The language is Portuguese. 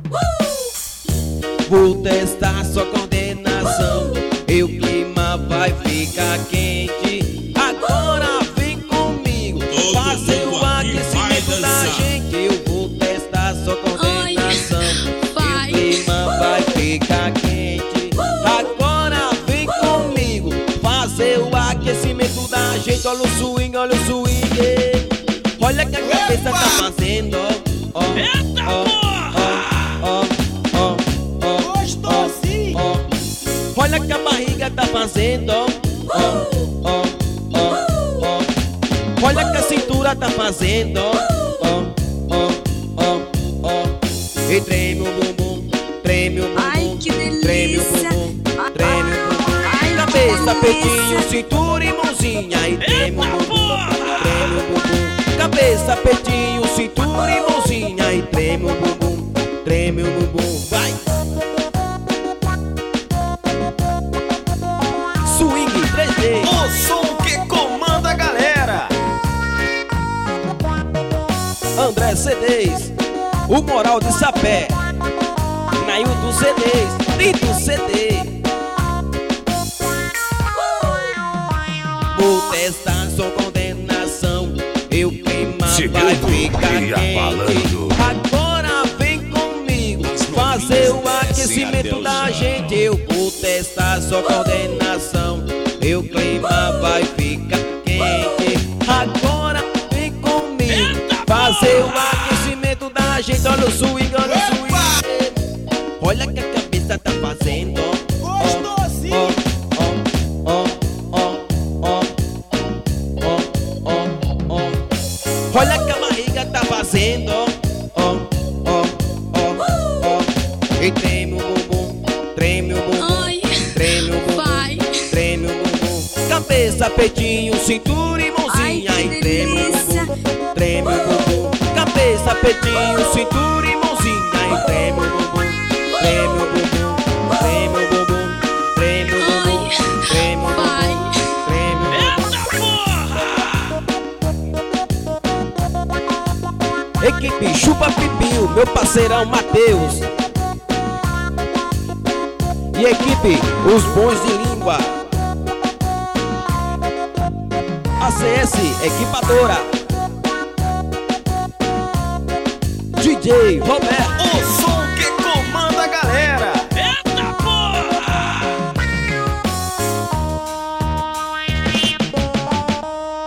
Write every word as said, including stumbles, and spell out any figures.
Vou testar sua condenação, e o clima vai ficar quente. Agora vem comigo, fazer o aquecimento da gente. Eu vou testar sua condenação, e o clima vai ficar quente. Agora vem comigo, fazer o aquecimento da gente. Olha o swing, olha o swing. Olha que a cabeça tá fazendo, ó, ó, Eita ó, porra! ó, ó, ó, Gostosinho. ó. Olha que a barriga tá fazendo, ó, ó, ó, ó. Olha que a cintura tá fazendo, ó, ó, ó, ó. E treme o bumbum, treme o bumbum, Ai, que treme o delícia. bumbum, treme o bumbum. Ai, Cabeça, que peitinho, delícia. cintura e mãozinha. E treme o Eita bumbum, porra! treme o bumbum. Cabeça, peitinho, cintura e mãozinha. E treme o bumbum, treme o bumbum. Vai! Swing três D. O som que comanda a galera. André C Ds, o Moral de Sapé, Nailton C Ds, Tito C D. Vou testar sua condenação, e o clima vai Segundo ficar dia quente. falando. Agora vem comigo, fazer o aquecimento da gente. Eu vou testar sua condenação, e o clima vai ficar quente. Agora vem comigo, fazer o aquecimento da gente. Olha o swing, olha o swing. Olha que a cabeça tá fazendo, ó. Gostosinho. Ó, ó, ó, ó, ó, ó, ó. Olha que a barriga tá fazendo, ó, ó, ó, ó, ó. E treme o bumbum, treme o bumbum, Ai, treme o bumbum, vai. treme o bumbum. Cabeça, peitinho, cintura e mãozinha. Ai, que E treme o delícia. bumbum, treme o bumbum. Cabeça, peitinho, cintura e mãozinha. E treme o bumbum, treme o bumbum, treme o bumbum, treme o bumbum, treme o bumbum, Vai. treme o bumbum. Eita porra! Equipe Chupa Pipinho, meu parceirão Matheus. E equipe Os Bons de Língua. A C S Equipadora. D J Roberto.